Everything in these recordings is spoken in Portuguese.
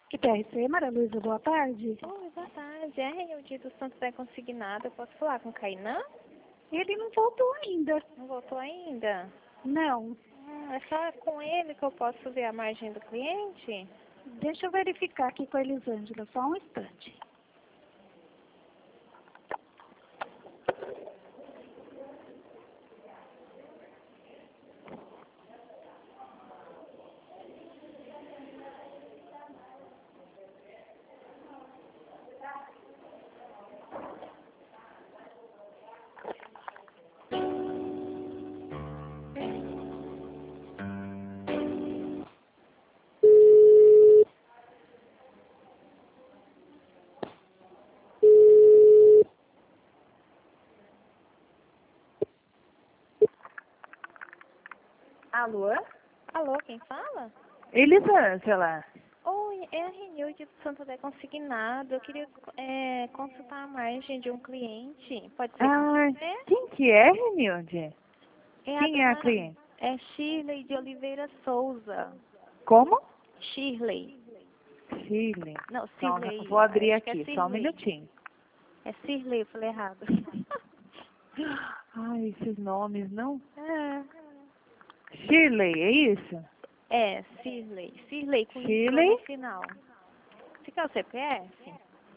IPRC, Maria Luísa, boa tarde. Oi, boa tarde. É a reunião do Santo Zé Consignado. Eu posso falar com o Cainã? Ele não voltou ainda. Não voltou ainda? Não. É só com ele que eu posso ver a margem do cliente? Deixa eu verificar aqui com a Elisângela, só um instante. Alô? Alô, quem fala? Elisângela. Oi, é a reunião do Santo Zé Consignado. Eu queria consultar a margem de um cliente. Pode ser com você? Quem que é, Renilde? É Quem é a cliente? É Shirley de Oliveira Souza. Como? Shirley. Chile. Não, Só, Cirlei. vou abrir Acho que é aqui, só um Cirlei. minutinho. É Cirlei, eu falei errado. Ai, esses nomes, não? É. Shirley, é isso? É, Cirlei. Cirlei com Y Shirley? no final. Você quer o CPF?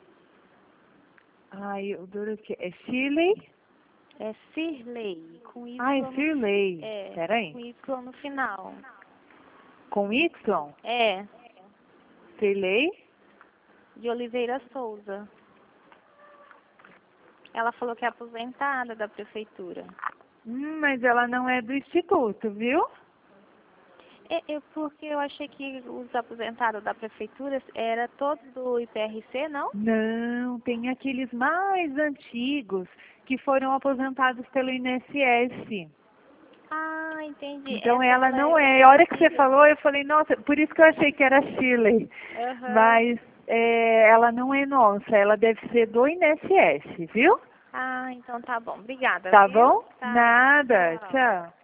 Ai, o duro que é Shirley? É Cirlei, com Y Ai, no Shirley. com Peraí. Y no final. Com Y? É, Shirley? de Oliveira Souza. Ela falou que é aposentada da prefeitura. Mas ela não é do instituto, viu? Porque eu achei que os aposentados da prefeitura era todos do IPRC, não? Não, tem aqueles mais antigos que foram aposentados pelo INSS. Ah, entendi. Então Essa ela ela não é é. A hora que você filha. falou, eu falei, nossa, por isso que eu achei que era Shirley. Aham. Mas ela não é nossa, ela deve ser do INSS, viu? Ah, então tá bom. Obrigada, Tá viu? bom? Tá. Nada, Tchau. tchau.